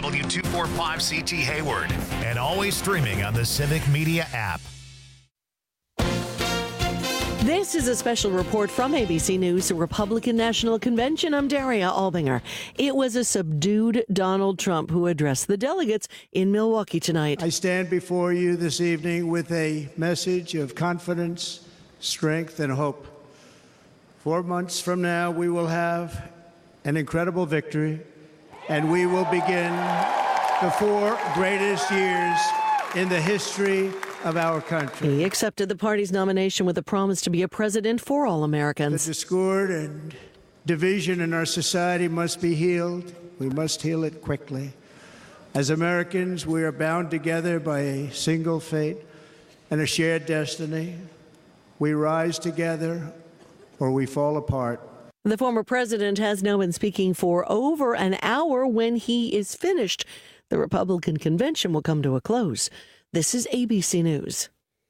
W245CT Hayward, and always streaming on the Civic Media app. This is a special report from ABC News, the Republican National Convention. I'm Daria Albinger. It was a subdued Donald Trump who addressed the delegates in Milwaukee tonight. I stand before you this evening with a message of confidence, strength, and hope. 4 months from now, we will have an incredible victory, and we will begin the 4 greatest years in the history of our country. He accepted the party's nomination with a promise to be a president for all Americans. The discord and division in our society must be healed. We must heal it quickly. As Americans, we are bound together by a single fate and a shared destiny. We rise together or we fall apart. The former president has now been speaking for over an hour. When he is finished, the Republican convention will come to a close. This is ABC News.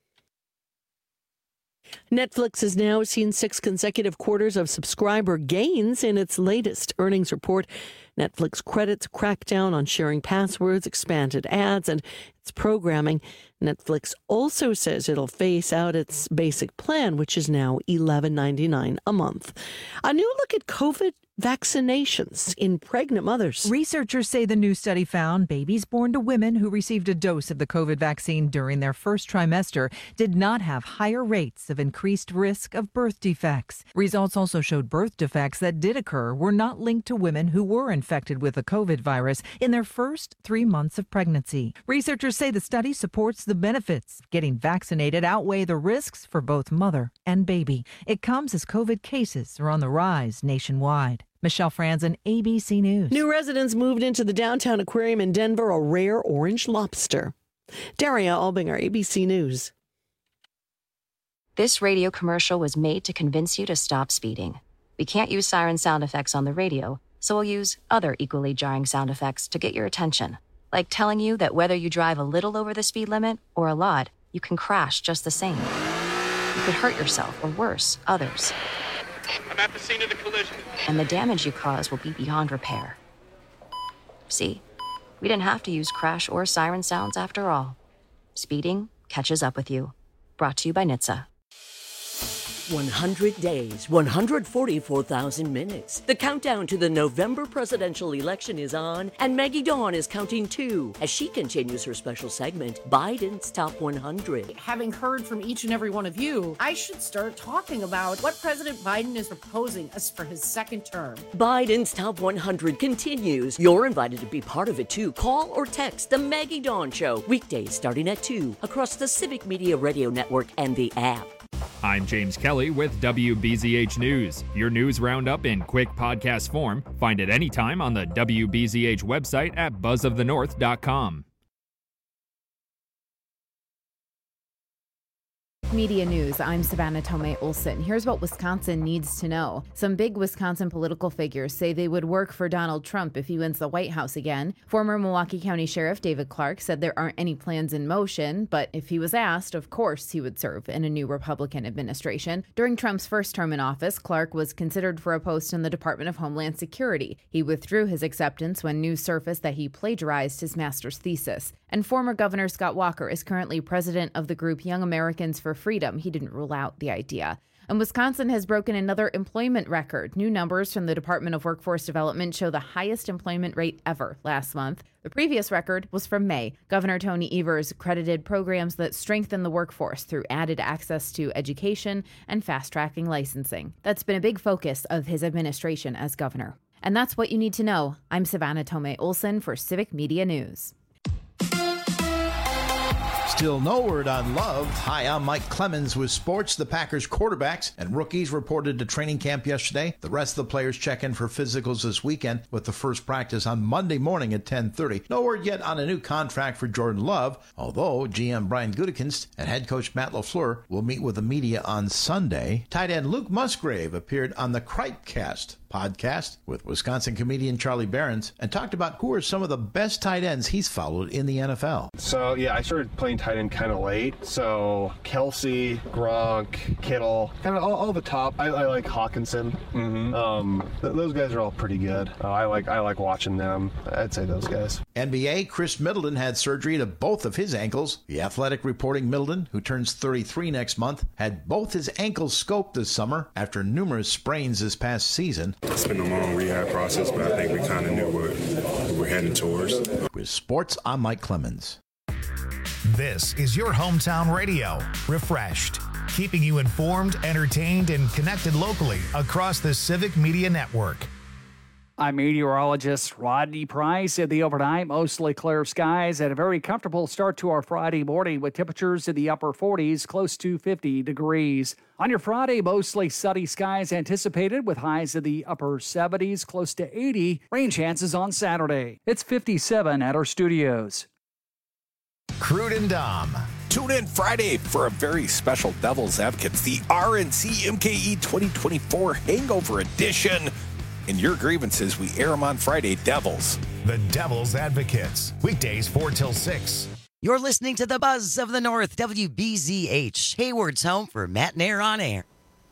Netflix has now seen 6 consecutive quarters of subscriber gains in its latest earnings report. Netflix credits crackdown on sharing passwords, expanded ads, and its programming. Netflix also says it'll phase out its basic plan, which is now $11.99 a month. A new look at COVID vaccinations in pregnant mothers. Researchers say the new study found babies born to women who received a dose of the COVID vaccine during their first trimester did not have higher rates of increased risk of birth defects. Results also showed birth defects that did occur were not linked to women who were infected with the COVID virus in their first 3 months of pregnancy. Researchers say the study supports the benefits. Getting vaccinated outweigh the risks for both mother and baby. It comes as COVID cases are on the rise nationwide. Michelle Franzen, ABC News. New residents moved into the downtown aquarium in Denver, a rare orange lobster. Daria Albinger, ABC News. This radio commercial was made to convince you to stop speeding. We can't use siren sound effects on the radio, so we'll use other equally jarring sound effects to get your attention. Like telling you that whether you drive a little over the speed limit or a lot, you can crash just the same. You could hurt yourself or worse, others. I'm at the scene of the collision. And the damage you cause will be beyond repair. See, we didn't have to use crash or siren sounds after all. Speeding catches up with you. Brought to you by NHTSA. 100 days, 144,000 minutes. The countdown to the November presidential election is on, and Maggie Dawn is counting too as she continues her special segment, Biden's Top 100. Having heard from each and every one of you, I should start talking about what President Biden is proposing us for his second term. Biden's Top 100 continues. You're invited to be part of it too. Call or text The Maggie Dawn Show, weekdays starting at 2 across the Civic Media Radio Network and the app. I'm James Kelly with WBZH News, your news roundup in quick podcast form. Find it anytime on the WBZH website at buzzofthenorth.com. Media News, I'm Savannah Tomei Olson. Here's what Wisconsin needs to know. Some big Wisconsin political figures say they would work for Donald Trump if he wins the White House again. Former Milwaukee County Sheriff David Clark said there aren't any plans in motion, but if he was asked, of course he would serve in a new Republican administration. During Trump's first term in office, Clark was considered for a post in the Department of Homeland Security. He withdrew his acceptance when news surfaced that he plagiarized his master's thesis. And former Governor Scott Walker is currently president of the group Young Americans for Freedom. He didn't rule out the idea. And Wisconsin has broken another employment record. New numbers from the Department of Workforce Development show the highest employment rate ever last month. The previous record was from May. Governor Tony Evers credited programs that strengthen the workforce through added access to education and fast-tracking licensing. That's been a big focus of his administration as governor. And that's what you need to know. I'm Savannah Tomei Olson for Civic Media News. Still no word on Love. Hi, I'm Mike Clemens with sports. The Packers quarterbacks and rookies reported to training camp yesterday. The rest of the players check in for physicals this weekend with the first practice on Monday morning at 10:30. No word yet on a new contract for Jordan Love, although GM Brian Gutekunst and head coach Matt LaFleur will meet with the media on Sunday. Tight end Luke Musgrave appeared on the Cripecast podcast with Wisconsin comedian Charlie Berens and talked about who are some of the best tight ends he's followed in the NFL. So, yeah, I started playing tight end kind of late. So, Kelsey, Gronk, Kittle, kind of all the top. I like Hawkinson. Those guys are all pretty good. I like watching them. I'd say those guys. NBA, Chris Middleton had surgery to both of his ankles. The Athletic reporting Middleton, who turns 33 next month, had both his ankles scoped this summer after numerous sprains this past season. It's been a long rehab process, but I think we kind of knew what we're heading towards. With sports, I'm Mike Clemens. This is your hometown radio, Refreshed, keeping you informed, entertained, and connected locally across the Civic Media Network. I'm meteorologist Rodney Price. In the overnight, mostly clear skies and a very comfortable start to our Friday morning with temperatures in the upper 40s, close to 50 degrees. On your Friday, mostly sunny skies anticipated with highs in the upper 70s, close to 80. Rain chances on Saturday. It's 57 at our studios. Crude and Dom. Tune in Friday for a very special Devil's Advocates, the RNC MKE 2024 Hangover Edition. And your grievances, we air them on Friday, Devils. The Devil's Advocates, weekdays 4 till 6. You're listening to the Buzz of the North, WBZH, Hayward's home for Matt and Air on Air.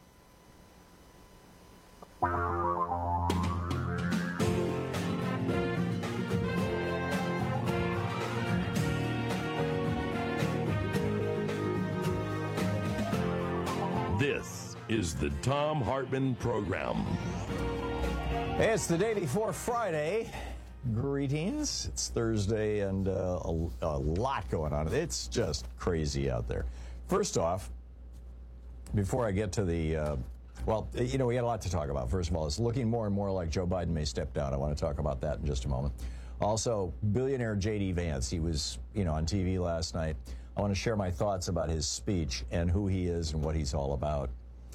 This is the Thom Hartmann Program. It's the day before Friday. Greetings. It's Thursday and a lot going on. It's just crazy out there. First off, before I get to the, we got a lot to talk about. First of all, it's looking more and more like Joe Biden may step down. I want to talk about that in just a moment. Also, billionaire J.D. Vance, he was, on TV last night. I want to share my thoughts about his speech and who he is and what he's all about.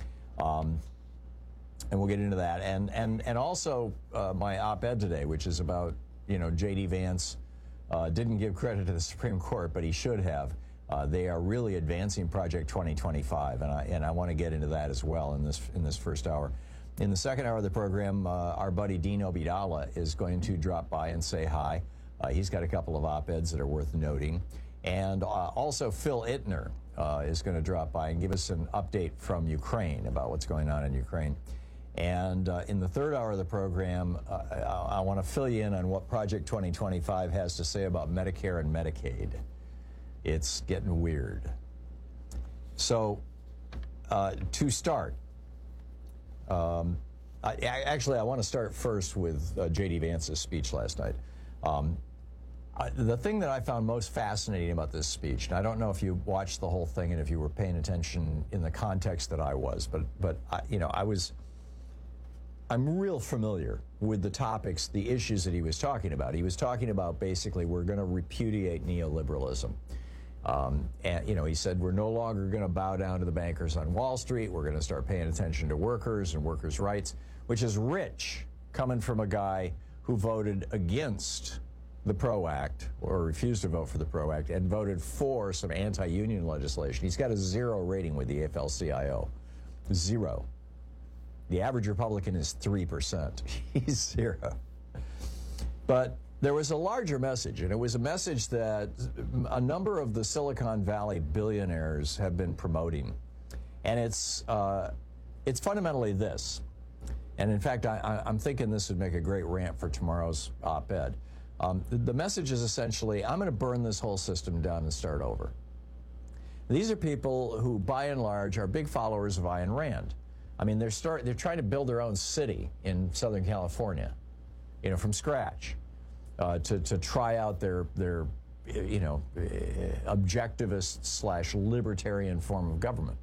And we'll get into that. And also my op-ed today, which is about, J.D. Vance didn't give credit to the Supreme Court, but he should have. They are really advancing Project 2025, and I want to get into that as well in this first hour. In the second hour of the program, our buddy Dean Obeidallah is going to drop by and say hi. He's got a couple of op-eds that are worth noting. And also Phil Ittner is going to drop by and give us an update from Ukraine about what's going on in Ukraine. And in the third hour of the program, I want to fill you in on what Project 2025 has to say about Medicare and Medicaid. It's getting weird. So to start, I want to start first with J.D. Vance's speech last night. The thing that I found most fascinating about this speech, and I don't know if you watched the whole thing and if you were paying attention in the context that I was, but I'm real familiar with the topics, the issues that he was talking about. He was talking about basically we're going to repudiate neoliberalism. And he said we're no longer going to bow down to the bankers on Wall Street. We're going to start paying attention to workers and workers' rights, which is rich coming from a guy who voted against the PRO Act, or refused to vote for the PRO Act, and voted for some anti-union legislation. He's got a 0 rating with the AFL-CIO. 0. The average Republican is 3%. He's 0. But there was a larger message, and it was a message that a number of the Silicon Valley billionaires have been promoting. And it's fundamentally this. And in fact, I'm thinking this would make a great rant for tomorrow's op-ed. The message is essentially, I'm going to burn this whole system down and start over. These are people who, by and large, are big followers of Ayn Rand. I mean, they're trying to build their own city in Southern California, from scratch, to try out their objectivist/libertarian form of government.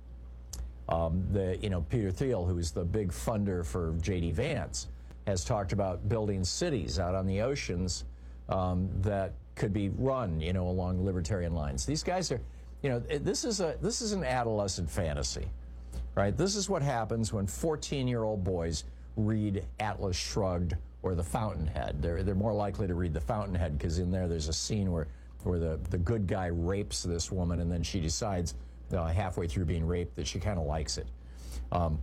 Peter Thiel, who's the big funder for J.D. Vance, has talked about building cities out on the oceans that could be run, along libertarian lines. These guys are, this is an adolescent fantasy, right? This is what happens when 14-year-old boys read Atlas Shrugged or The Fountainhead. They're more likely to read The Fountainhead because in there's a scene where the good guy rapes this woman and then she decides halfway through being raped that she kind of likes it. But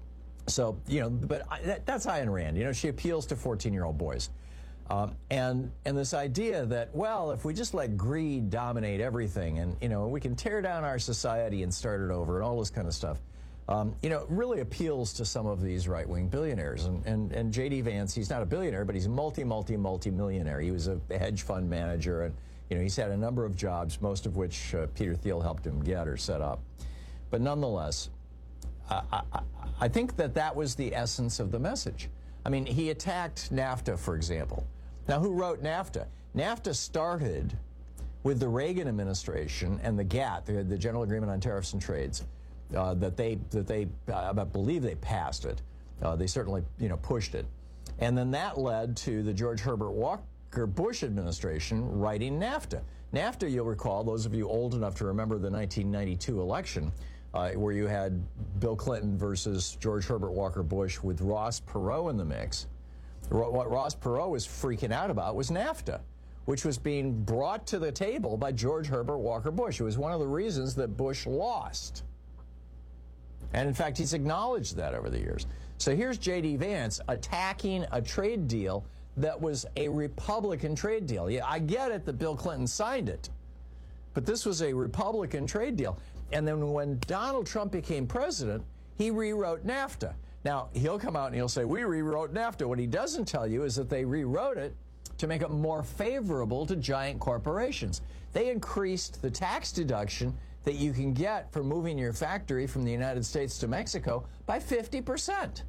that's Ayn Rand. She appeals to 14-year-old boys. And this idea that, well, if we just let greed dominate everything and, we can tear down our society and start it over and all this kind of stuff. really appeals to some of these right-wing billionaires. And J.D. Vance, he's not a billionaire, but he's a multi-millionaire. He was a hedge fund manager, and he's had a number of jobs, most of which Peter Thiel helped him get or set up. But nonetheless, I think that was the essence of the message. I mean, he attacked NAFTA, for example. Now, who wrote NAFTA? NAFTA started with the Reagan administration and the GATT, the General Agreement on Tariffs and Trades, that I believe they passed it. They certainly, pushed it. And then that led to the George Herbert Walker Bush administration writing NAFTA. NAFTA, you'll recall, those of you old enough to remember the 1992 election, where you had Bill Clinton versus George Herbert Walker Bush with Ross Perot in the mix. What Ross Perot was freaking out about was NAFTA, which was being brought to the table by George Herbert Walker Bush. It was one of the reasons that Bush lost. And in fact, he's acknowledged that over the years. So here's J.D. Vance attacking a trade deal that was a Republican trade deal. Yeah, I get it that Bill Clinton signed it, but this was a Republican trade deal. And then when Donald Trump became president, he rewrote NAFTA. Now, he'll come out and he'll say, we rewrote NAFTA. What he doesn't tell you is that they rewrote it to make it more favorable to giant corporations. They increased the tax deduction that you can get for moving your factory from the United States to Mexico by 50%.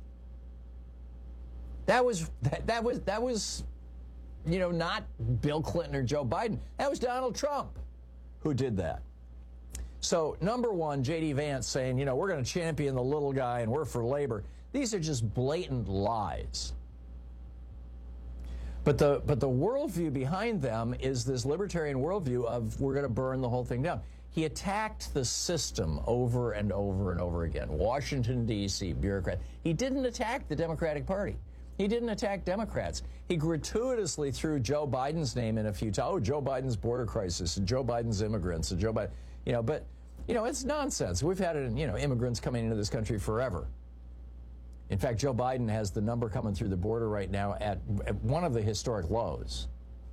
That was not Bill Clinton or Joe Biden. That was Donald Trump who did that. So, number one, J.D. Vance saying, we're going to champion the little guy and we're for labor. These are just blatant lies. But the worldview behind them is this libertarian worldview of we're going to burn the whole thing down. He attacked the system over and over and over again. Washington, D.C., bureaucrat. He didn't attack the Democratic Party. He didn't attack Democrats. He gratuitously threw Joe Biden's name in a few times. Oh, Joe Biden's border crisis, and Joe Biden's immigrants, and Joe Biden. But it's nonsense. We've had immigrants coming into this country forever. In fact, Joe Biden has the number coming through the border right now at one of the historic lows.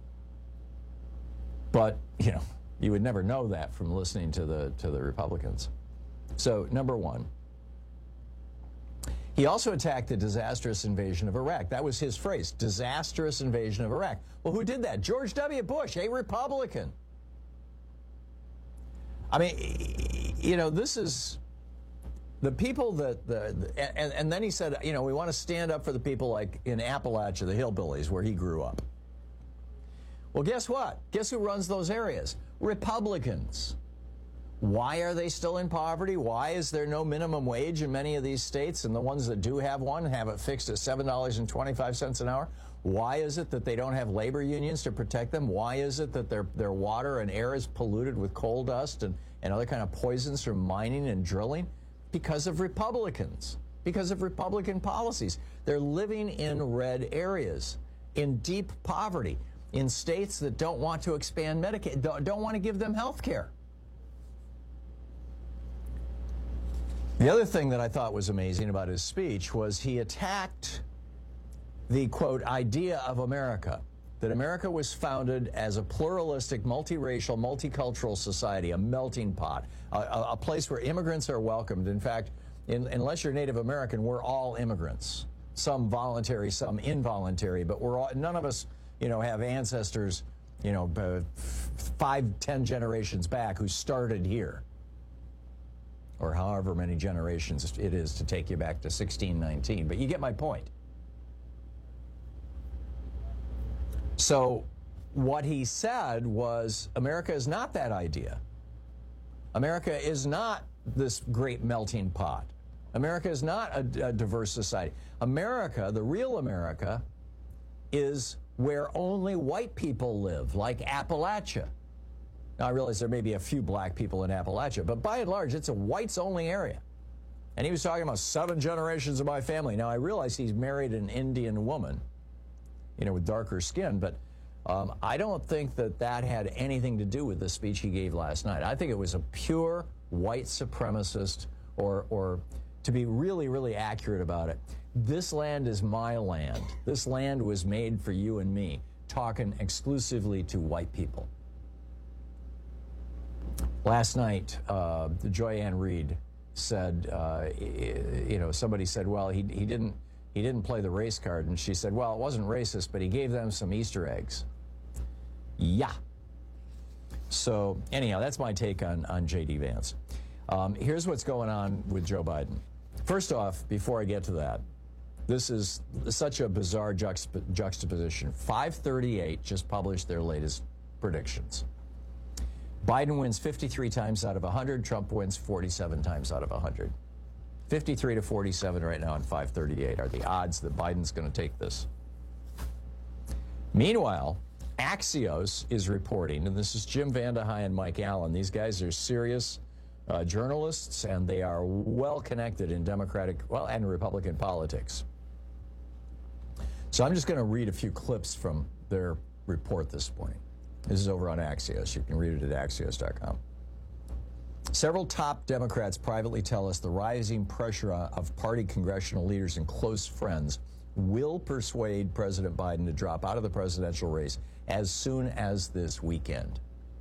But, you would never know that from listening to the Republicans. So, number one. He also attacked the disastrous invasion of Iraq. That was his phrase, disastrous invasion of Iraq. Well, who did that? George W. Bush, a Republican. I mean, this is the people and then he said, we want to stand up for the people like in Appalachia, the hillbillies, where he grew up. Well, guess what? Guess who runs those areas? Republicans. Why are they still in poverty? Why is there no minimum wage in many of these states? And the ones that do have one have it fixed at $7.25 an hour. Why is it that they don't have labor unions to protect them? Why is it that their water and air is polluted with coal dust and other kind of poisons from mining and drilling? Because of Republicans, because of Republican policies. They're living in red areas, in deep poverty, in states that don't want to expand Medicaid, don't want to give them health care. The other thing that I thought was amazing about his speech was he attacked the, quote, idea of America, that America was founded as a pluralistic, multiracial, multicultural society, a melting pot, a place where immigrants are welcomed. In fact, unless you're Native American, we're all immigrants, some voluntary, some involuntary, but none of us, have ancestors, 5-10 generations back who started here, or however many generations it is to take you back to 1619. But you get my point. So what he said was, America is not that idea. America is not this great melting pot. America is not a diverse society. America, the real America, is where only white people live, like Appalachia. Now, I realize there may be a few black people in Appalachia, but by and large, it's a whites-only area. And he was talking about 7 generations of my family. Now, I realize he's married an Indian woman, with darker skin, but I don't think that had anything to do with the speech he gave last night. I think it was a pure white supremacist, or to be really, really accurate about it, this land is my land. This land was made for you and me, talking exclusively to white people. Last night, Joy Ann Reid said, somebody said, well, he didn't play the race card, and she said, well, it wasn't racist, but he gave them some Easter eggs. Yeah. So anyhow, that's my take on J.D. Vance. Here's what's going on with Joe Biden. First off, before I get to that, this is such a bizarre juxtaposition. 538 just published their latest predictions. Biden wins 53 times out of 100. Trump wins 47 times out of 100. 53 to 47 right now, and 538 are the odds that Biden's going to take this. Meanwhile, Axios is reporting, and this is Jim VandeHei and Mike Allen. These guys are serious journalists, and they are well connected in Democratic, and Republican politics. So I'm just going to read a few clips from their report this morning. This is over on Axios. You can read it at Axios.com. Several top Democrats privately tell us the rising pressure of party congressional leaders and close friends will persuade President Biden to drop out of the presidential race as soon as this weekend.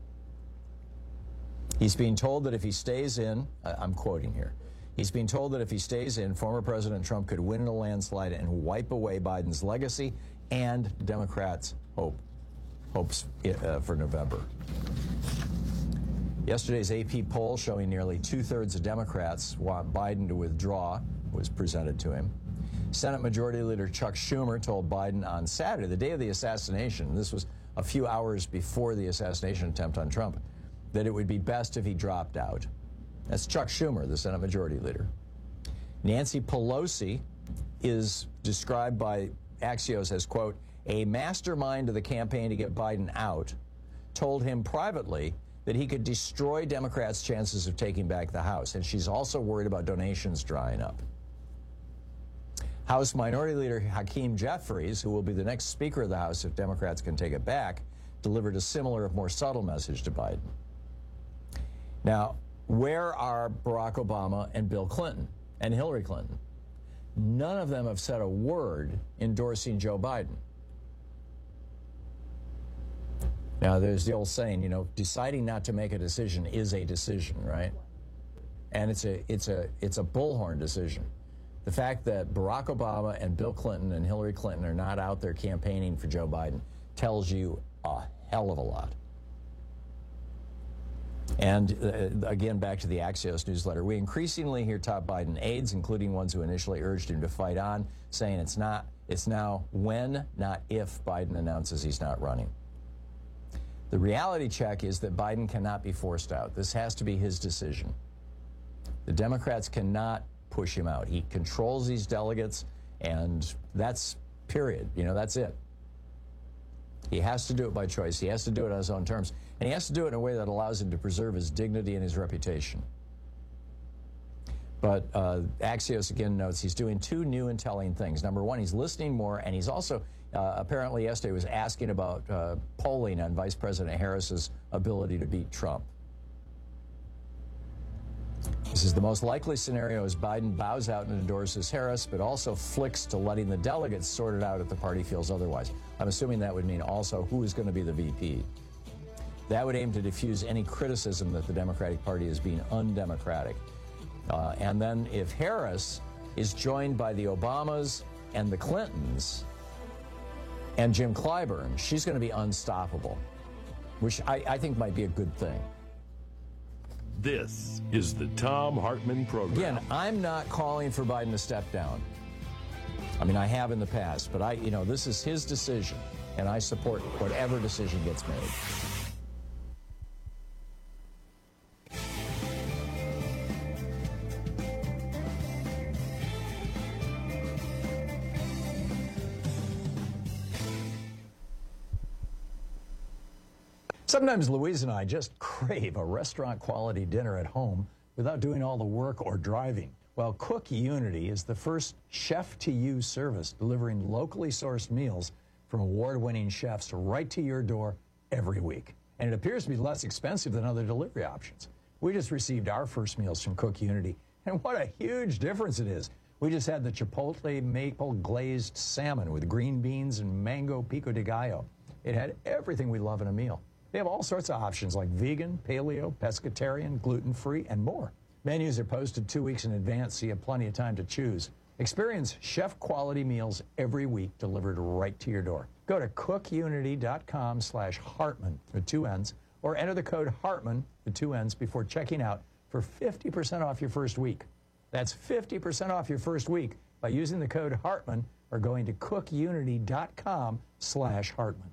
He's being told that if he stays in, I'm quoting here, he's being told that if he stays in, former President Trump could win in a landslide and wipe away Biden's legacy and Democrats' hopes for November. Yesterday's AP poll showing nearly two-thirds of Democrats want Biden to withdraw was presented to him. Senate Majority Leader Chuck Schumer told Biden on Saturday, the day of the assassination, this was a few hours before the assassination attempt on Trump, that it would be best if he dropped out. That's Chuck Schumer, the Senate Majority Leader. Nancy Pelosi is described by Axios as, quote, a mastermind of the campaign to get Biden out, told him privately that he could destroy Democrats' chances of taking back the House. And she's also worried about donations drying up. House Minority Leader Hakeem Jeffries, who will be the next Speaker of the House if Democrats can take it back, delivered a similar, more subtle message to Biden. Now, where are Barack Obama and Bill Clinton and Hillary Clinton? None of them have said a word endorsing Joe Biden. Now, there's the old saying, deciding not to make a decision is a decision, right? And it's a bullhorn decision. The fact that Barack Obama and Bill Clinton and Hillary Clinton are not out there campaigning for Joe Biden tells you a hell of a lot. And again, back to the Axios newsletter, we increasingly hear top Biden aides, including ones who initially urged him to fight on, saying it's now when, not if, Biden announces he's not running. The reality check is that Biden cannot be forced out. This has to be his decision. The Democrats cannot push him out. He controls these delegates, and that's period. That's it. He has to do it by choice. He has to do it on his own terms. And he has to do it in a way that allows him to preserve his dignity and his reputation. But Axios again notes he's doing two new and telling things. Number one, he's listening more, and he's also apparently yesterday was asking about polling on Vice President Harris's ability to beat Trump. This is the most likely scenario as Biden bows out and endorses Harris, but also flicks to letting the delegates sort it out if the party feels otherwise. I'm assuming that would mean also who is going to be the VP. That would aim to diffuse any criticism that the Democratic Party is being undemocratic. And then if Harris is joined by the Obamas and the Clintons and Jim Clyburn, she's going to be unstoppable, which I think might be a good thing. This is the Thom Hartmann Program. Again, I'm not calling for Biden to step down. I mean, I have in the past, but this is his decision, and I support whatever decision gets made. Sometimes Louise and I just crave a restaurant-quality dinner at home without doing all the work or driving. Well, Cook Unity is the first chef-to-you service delivering locally sourced meals from award-winning chefs right to your door every week. And it appears to be less expensive than other delivery options. We just received our first meals from Cook Unity, and what a huge difference it is. We just had the Chipotle maple glazed salmon with green beans and mango pico de gallo. It had everything we love in a meal. They have all sorts of options like vegan, paleo, pescatarian, gluten-free, and more. Menus are posted 2 weeks in advance, so you have plenty of time to choose. Experience chef-quality meals every week delivered right to your door. Go to cookunity.com/Hartman with 2 N's, or enter the code Hartman with 2 N's before checking out for 50% off your first week. That's 50% off your first week by using the code Hartman or going to cookunity.com/Hartman.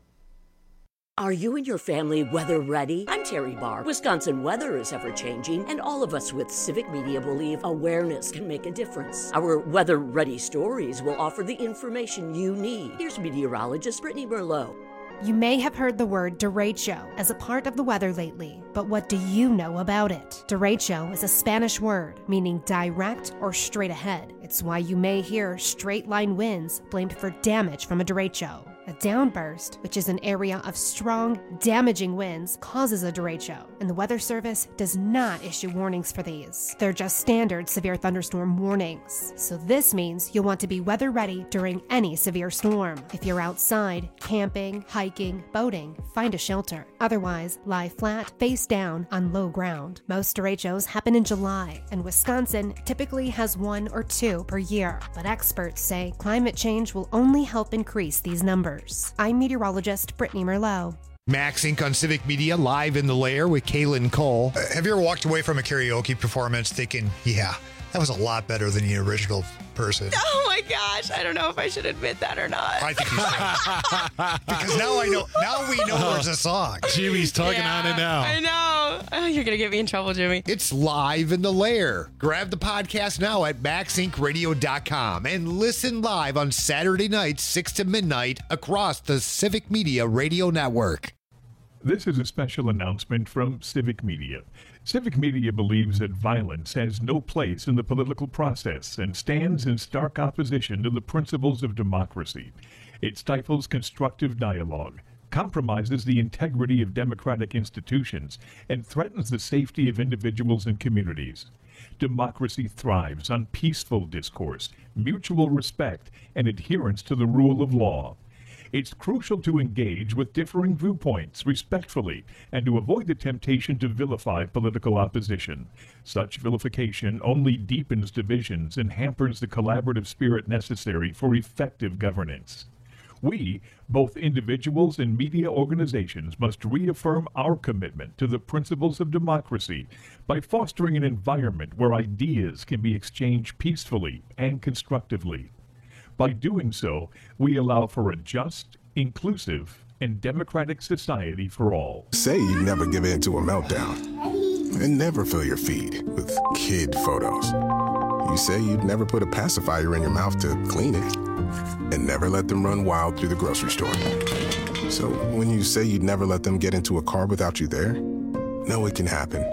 Are you and your family weather ready? I'm Terry Barr. Wisconsin weather is ever-changing, and all of us with Civic Media believe awareness can make a difference. Our Weather Ready stories will offer the information you need. Here's meteorologist Brittany Merlot. You may have heard the word derecho as a part of the weather lately, but what do you know about it? Derecho is a Spanish word meaning direct or straight ahead. It's why you may hear straight line winds blamed for damage from a derecho. A downburst, which is an area of strong, damaging winds, causes a derecho, and the Weather Service does not issue warnings for these. They're just standard severe thunderstorm warnings. So this means you'll want to be weather ready during any severe storm. If you're outside, camping, hiking, boating, find a shelter. Otherwise, lie flat, face down on low ground. Most derechos happen in July, and Wisconsin typically has 1 or 2 per year. But experts say climate change will only help increase these numbers. I'm meteorologist Brittany Merlot. Max Inc. on Civic Media, live in the lair with Kaylin Cole. Have you ever walked away from a karaoke performance thinking, yeah, that was a lot better than the original person? Oh my gosh, I don't know if I should admit that or not. I think you should. Because now we know there's a song. Jimmy's tugging on it now. I know. Oh, you're going to get me in trouble, Jimmy. It's live in the lair. Grab the podcast now at maxincradio.com and listen live on Saturday nights, 6 to midnight, across the Civic Media Radio Network. This is a special announcement from Civic Media. Civic Media believes that violence has no place in the political process and stands in stark opposition to the principles of democracy. It stifles constructive dialogue, compromises the integrity of democratic institutions, and threatens the safety of individuals and communities. Democracy thrives on peaceful discourse, mutual respect, and adherence to the rule of law. It's crucial to engage with differing viewpoints respectfully and to avoid the temptation to vilify political opposition. Such vilification only deepens divisions and hampers the collaborative spirit necessary for effective governance. We, both individuals and media organizations, must reaffirm our commitment to the principles of democracy by fostering an environment where ideas can be exchanged peacefully and constructively. By doing so, we allow for a just, inclusive, and democratic society for all. Say you never give in to a meltdown and never fill your feed with kid photos. You say you'd never put a pacifier in your mouth to clean it and never let them run wild through the grocery store. So when you say you'd never let them get into a car without you there, know it can happen.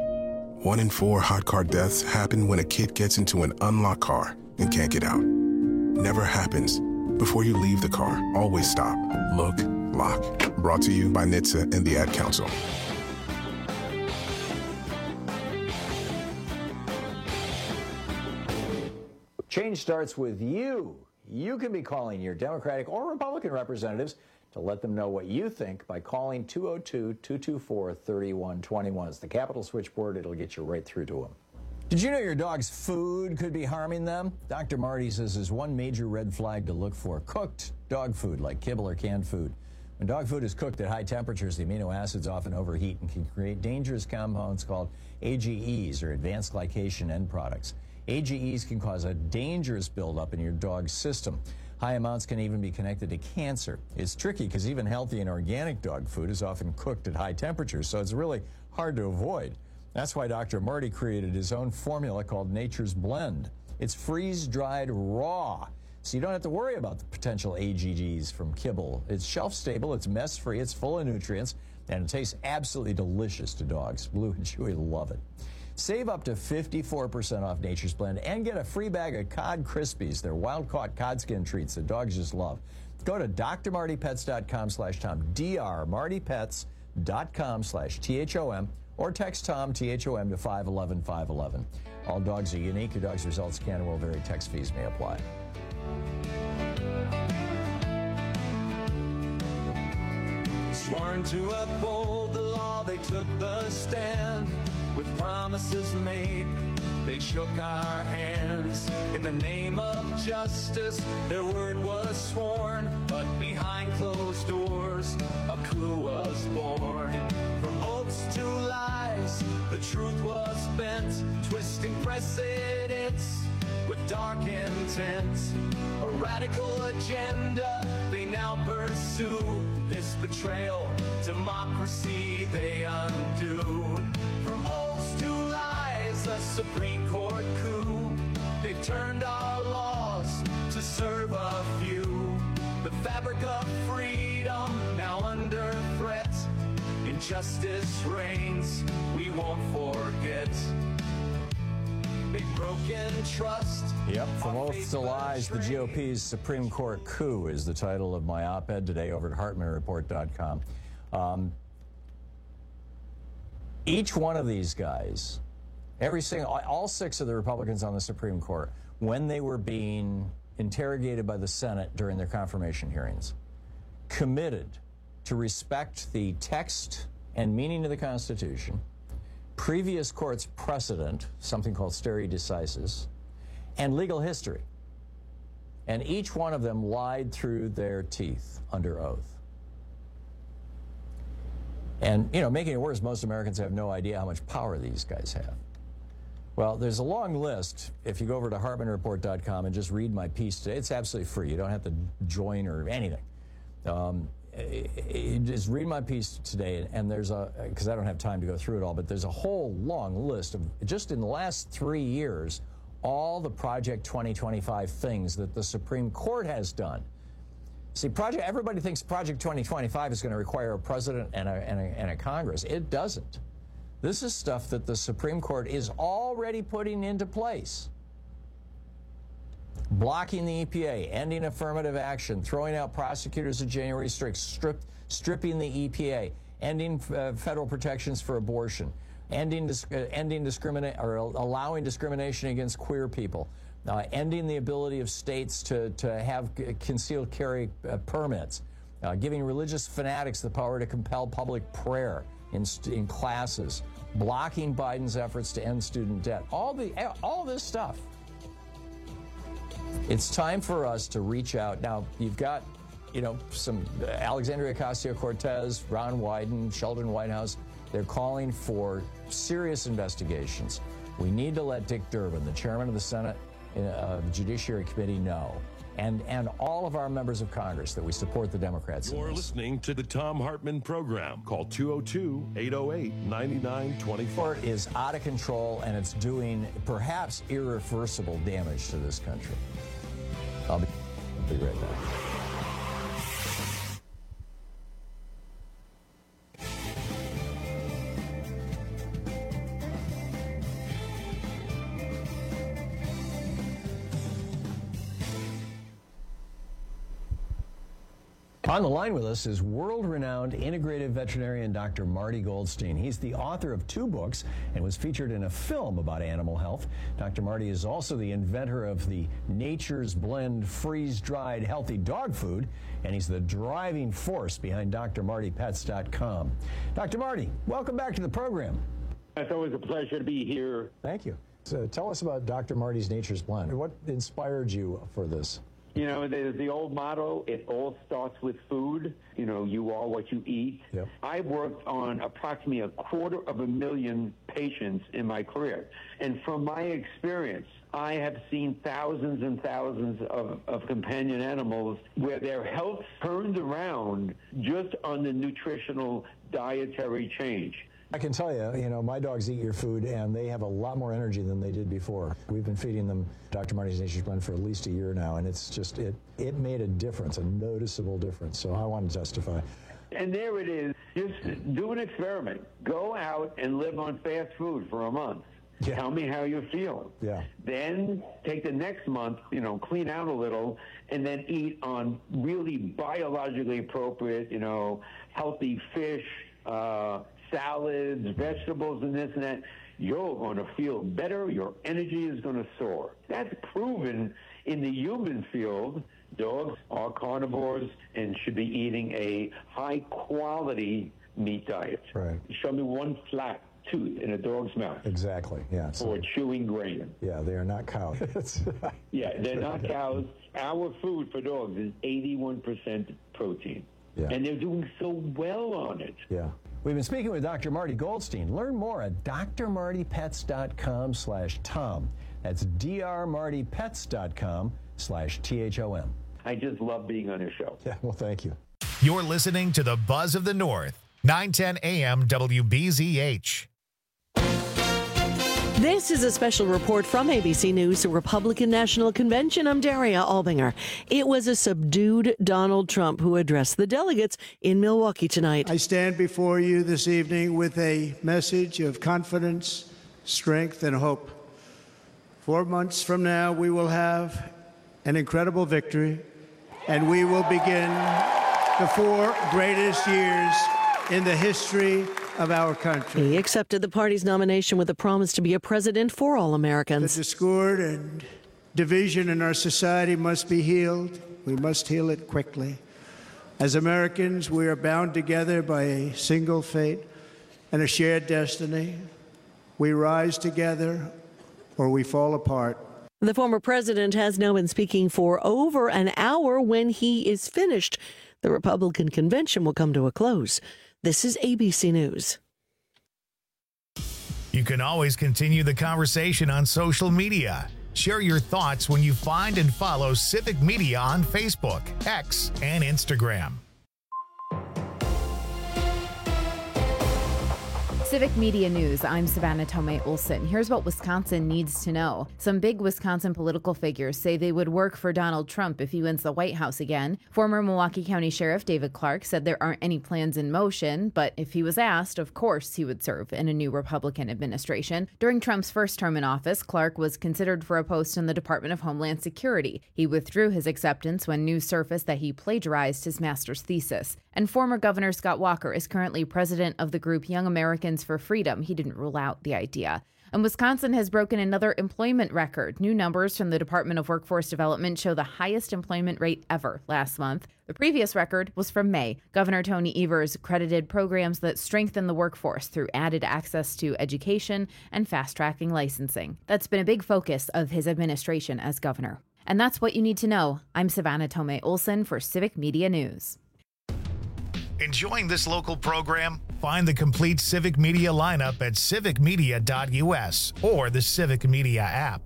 1 in 4 hot car deaths happen when a kid gets into an unlocked car and can't get out. Never happens. Before you leave the car, always stop, look, lock. Brought to you by NHTSA and the Ad Council. Change starts with you. You can be calling your Democratic or Republican representatives to let them know what you think by calling 202-224-3121. It's the Capital Switchboard. It'll get you right through to them. Did you know your dog's food could be harming them? Dr. Marty says there's one major red flag to look for: cooked dog food like kibble or canned food. When dog food is cooked at high temperatures, the amino acids often overheat and can create dangerous compounds called AGEs, or advanced glycation end products. AGEs can cause a dangerous buildup in your dog's system. High amounts can even be connected to cancer. It's tricky because even healthy and organic dog food is often cooked at high temperatures, so it's really hard to avoid. That's why Dr. Marty created his own formula called Nature's Blend. It's freeze-dried raw, so you don't have to worry about the potential AGEs from kibble. It's shelf-stable, it's mess-free, it's full of nutrients, and it tastes absolutely delicious to dogs. Blue and Chewy love it. Save up to 54% off Nature's Blend and get a free bag of Cod Krispies. They're wild-caught cod skin treats that dogs just love. Go to drmartypets.com/Tom, drmartypets.com/THOM, or text Tom, THOM, to 511-511. All dogs are unique. Your dog's results can and will vary. Text fees may apply. Sworn to uphold the law, they took the stand with promises made They shook our hands in the name of justice. Their word was sworn, but behind closed doors, a clue was born. From oaths to lies, the truth was bent, twisting precedents with dark intent. A radical agenda they now pursue. This betrayal, democracy they undo. From oaths to lies, a Supreme Court coup. They've turned our laws to serve a few. The fabric of freedom now under threat. Injustice reigns, we won't forget. They've broken trust. Yep, from oaths to lies, the GOP's Supreme Court coup is the title of my op-ed today over at HartmanReport.com. Each one of these guys, all 6 of the Republicans on the Supreme Court, when they were being interrogated by the Senate during their confirmation hearings, committed to respect the text and meaning of the Constitution, previous court's precedent, something called stare decisis, and legal history. And each one of them lied through their teeth under oath. And, making it worse, most Americans have no idea how much power these guys have. Well, there's a long list. If you go over to HartmanReport.com and just read my piece today, it's absolutely free. You don't have to join or anything. Just read my piece today, and there's because I don't have time to go through it all, but there's a whole long list of, just in the last 3 years, all the Project 2025 things that the Supreme Court has done. See, everybody thinks Project 2025 is going to require a president and a Congress. It doesn't. This is stuff that the Supreme Court is already putting into place. Blocking the EPA, ending affirmative action, throwing out prosecutors at January 6th, stripping the EPA, ending federal protections for abortion, ending discrimination or allowing discrimination against queer people, ending the ability of states to have concealed carry permits, giving religious fanatics the power to compel public prayer in classes, blocking Biden's efforts to end student debt. All this stuff. It's time for us to reach out. Now, you've got, some Alexandria Ocasio-Cortez, Ron Wyden, Sheldon Whitehouse. They're calling for serious investigations. We need to let Dick Durbin, the chairman of the Senate Judiciary Committee, know. And all of our members of Congress that we support the Democrats. You're listening to the Thom Hartmann program. Call 202-808-9924. It is out of control, and it's doing perhaps irreversible damage to this country. I'll be right back. On the line with us is world-renowned integrative veterinarian Dr. Marty Goldstein. He's the author of 2 books and was featured in a film about animal health. Dr. Marty is also the inventor of the Nature's Blend freeze-dried healthy dog food, and he's the driving force behind drmartypets.com. Dr. Marty, welcome back to the program. It's always a pleasure to be here. Thank you. So tell us about Dr. Marty's Nature's Blend. What inspired you for this? There's the old motto, it all starts with food. You are what you eat. Yep. I've worked on approximately 250,000 patients in my career. And from my experience, I have seen thousands and thousands of companion animals where their health turned around just on the nutritional dietary change. I can tell you, my dogs eat your food, and they have a lot more energy than they did before. We've been feeding them Dr. Marty's Nature's Blend for at least a year now, and it's just, it made a difference, a noticeable difference. So I want to testify. And there it is. Just do an experiment. Go out and live on fast food for a month. Yeah. Tell me how you feel. Yeah. Then take the next month, clean out a little, and then eat on really biologically appropriate, healthy fish, salads, vegetables, and this and that. You're going to feel better. Your energy is going to soar. That's proven in the human field. Dogs are carnivores and should be eating a high-quality meat diet. Right. Show me one flat tooth in a dog's mouth. Exactly, yeah. For chewing grain. Yeah, they are not cows. Yeah, they're not cows. Our food for dogs is 81% protein. Yeah. And they're doing so well on it. Yeah. We've been speaking with Dr. Marty Goldstein. Learn more at drmartypets.com/Tom. That's drmartypets.com/THOM. I just love being on your show. Yeah, well, thank you. You're listening to the Buzz of the North, 910 AM WBZH. This is a special report from ABC News, the Republican National Convention. I'm Daria Albinger. It was a subdued Donald Trump who addressed the delegates in Milwaukee tonight. I stand before you this evening with a message of confidence, strength, and hope. 4 months from now, we will have an incredible victory, and we will begin the 4 greatest years in the history of our country. He accepted the party's nomination with a promise to be a president for all Americans. The discord and division in our society must be healed. We must heal it quickly. As Americans, we are bound together by a single fate and a shared destiny. We rise together or we fall apart. The former president has now been speaking for over an hour. When he is finished, the Republican convention will come to a close. This is ABC News. You can always continue the conversation on social media. Share your thoughts when you find and follow Civic Media on Facebook, X, and Instagram. Civic Media News, I'm Savannah Tomei Olson. Here's what Wisconsin needs to know. Some big Wisconsin political figures say they would work for Donald Trump if he wins the White House again. Former Milwaukee County Sheriff David Clark said there aren't any plans in motion, but if he was asked, of course he would serve in a new Republican administration. During Trump's first term in office, Clark was considered for a post in the Department of Homeland Security. He withdrew his acceptance when news surfaced that he plagiarized his master's thesis. And former Governor Scott Walker is currently president of the group Young Americans for Freedom. He didn't rule out the idea. And Wisconsin has broken another employment record. New numbers from the Department of Workforce Development show the highest employment rate ever last month. The previous record was from May. Governor Tony Evers credited programs that strengthen the workforce through added access to education and fast-tracking licensing. That's been a big focus of his administration as governor. And that's what you need to know. I'm Savannah Tomei Olson for Civic Media News. Enjoying this local program? Find the complete Civic Media lineup at civicmedia.us or the Civic Media app.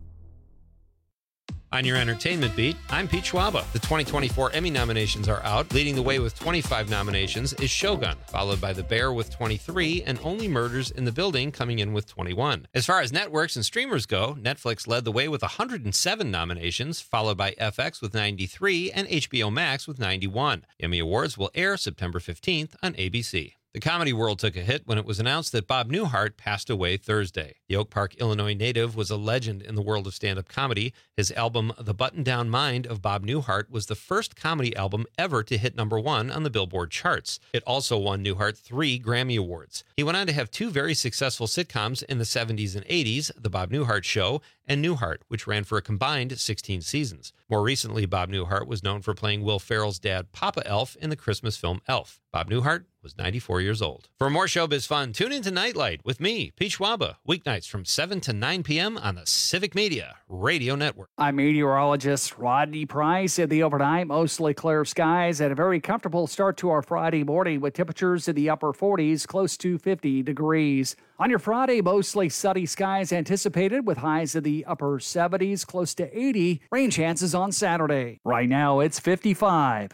On your entertainment beat, I'm Pete Schwaba. The 2024 Emmy nominations are out. Leading the way with 25 nominations is Shogun, followed by The Bear with 23, and Only Murders in the Building coming in with 21. As far as networks and streamers go, Netflix led the way with 107 nominations, followed by FX with 93 and HBO Max with 91. The Emmy Awards will air September 15th on ABC. The comedy world took a hit when it was announced that Bob Newhart passed away Thursday. The Oak Park, Illinois native was a legend in the world of stand-up comedy. His album, The Button-Down Mind of Bob Newhart, was the first comedy album ever to hit #1 on the Billboard charts. It also won Newhart 3 Grammy Awards. He went on to have 2 very successful sitcoms in the 70s and 80s, The Bob Newhart Show and Newhart, which ran for a combined 16 seasons. More recently, Bob Newhart was known for playing Will Ferrell's dad, Papa Elf, in the Christmas film Elf. Bob Newhart was 94 years old. For more showbiz fun, tune into Nightlight with me, Pete Schwaba, weeknights from 7 to 9 p.m. on the Civic Media Radio Network. I'm meteorologist Rodney Price. In the overnight, mostly clear skies and a very comfortable start to our Friday morning with temperatures in the upper 40s, close to 50 degrees. On your Friday, mostly sunny skies anticipated with highs in the upper 70s, close to 80. Rain chances on Saturday. Right now, it's 55.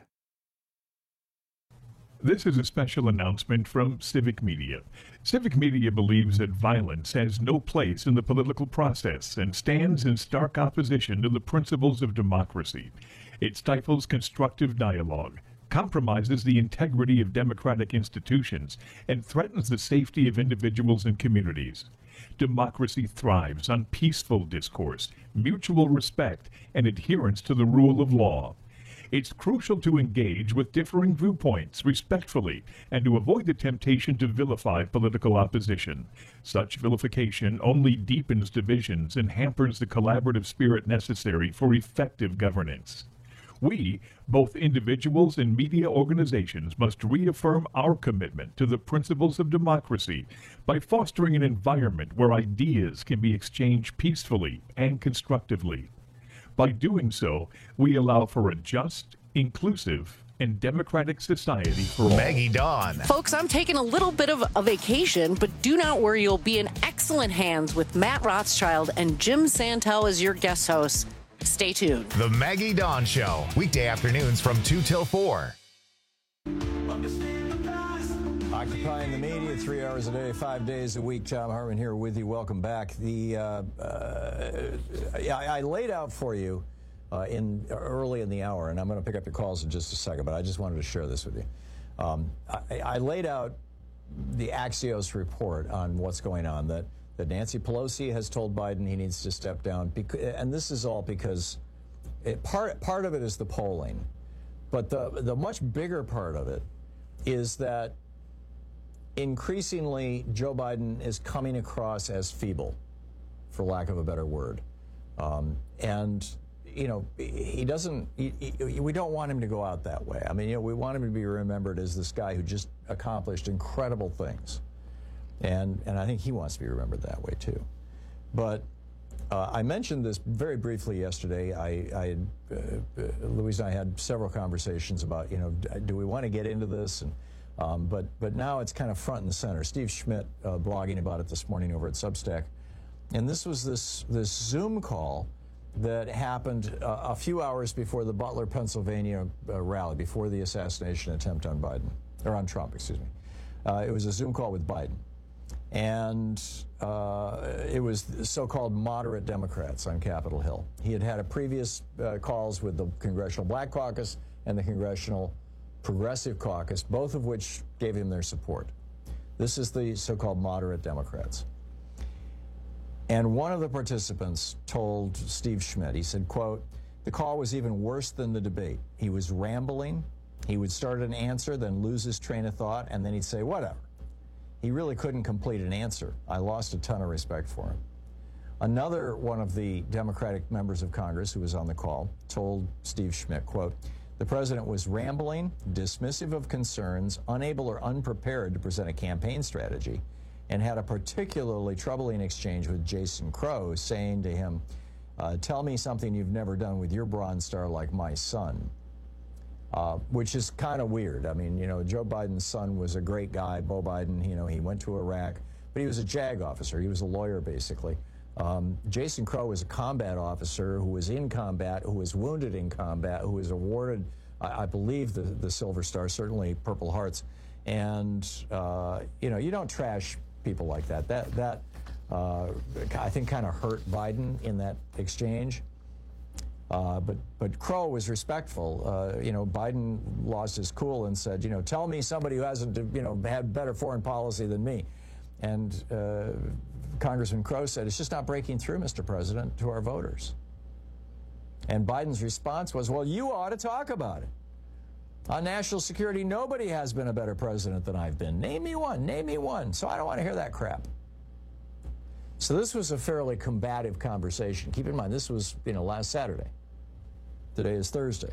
This is a special announcement from Civic Media. Civic Media believes that violence has no place in the political process and stands in stark opposition to the principles of democracy. It stifles constructive dialogue, compromises the integrity of democratic institutions, and threatens the safety of individuals and communities. Democracy thrives on peaceful discourse, mutual respect, and adherence to the rule of law. It's crucial to engage with differing viewpoints respectfully and to avoid the temptation to vilify political opposition. Such vilification only deepens divisions and hampers the collaborative spirit necessary for effective governance. We, both individuals and media organizations, must reaffirm our commitment to the principles of democracy by fostering an environment where ideas can be exchanged peacefully and constructively. By doing so, we allow for a just, inclusive, and democratic society for all. Maggie Dawn. Folks, I'm taking a little bit of a vacation, but do not worry, you'll be in excellent hands with Matt Rothschild and Jim Santel as your guest hosts. Stay tuned. The Maggie Dawn Show, weekday afternoons from 2 till 4. Occupying the media 3 hours a day, 5 days a week. Thom Hartmann here with you. Welcome back. I laid out for you early in the hour, and I'm going to pick up your calls in just a second, but I just wanted to share this with you. I laid out the Axios report on what's going on, that Nancy Pelosi has told Biden he needs to step down, and this is all because part of it is the polling, but the much bigger part of it is that increasingly Joe Biden is coming across as feeble, for lack of a better word, and you know, he doesn't. We don't want him to go out that way. I mean, you know, we want him to be remembered as this guy who just accomplished incredible things, and I think he wants to be remembered that way too. But I mentioned this very briefly yesterday. Louise and I had several conversations about, you know, do we want to get into this? And but now it's kind of front and center. Steve Schmidt blogging about it this morning over at Substack, and this was this Zoom call that happened a few hours before the Butler, Pennsylvania rally, before the assassination attempt on Biden, or on Trump, excuse me. It was a Zoom call with Biden. And it was so-called moderate Democrats on Capitol Hill. He had a previous calls with the Congressional Black Caucus and the Congressional Progressive Caucus, both of which gave him their support. This is the so-called moderate Democrats. And one of the participants told Steve Schmidt, he said, quote, "The call was even worse than the debate. He was rambling. He would start an answer, then lose his train of thought, and then he'd say, whatever. He really couldn't complete an answer. I lost a ton of respect for him." Another one of the Democratic members of Congress who was on the call told Steve Schmidt, quote, "The president was rambling, dismissive of concerns, unable or unprepared to present a campaign strategy, and had a particularly troubling exchange with Jason Crow, saying to him, tell me something you've never done with your Bronze Star like my son," which is kind of weird. I mean, you know, Joe Biden's son was a great guy, Beau Biden. You know, he went to Iraq, but he was a JAG officer. He was a lawyer, basically. Jason Crow was a combat officer who was in combat, who was wounded in combat, who was awarded, I believe, the Silver Star, certainly Purple Hearts. And, you know, you don't trash people like that. That I think kind of hurt Biden in that exchange. But Crow was respectful. You know, Biden lost his cool and said, you know, tell me somebody who hasn't, you know, had better foreign policy than me. And Congressman Crow said, it's just not breaking through, Mr. President, to our voters. And Biden's response was, well, you ought to talk about it. On national security, nobody has been a better president than I've been. Name me one. Name me one. So I don't want to hear that crap. So this was a fairly combative conversation. Keep in mind, this was, you know, last Saturday. Today is Thursday.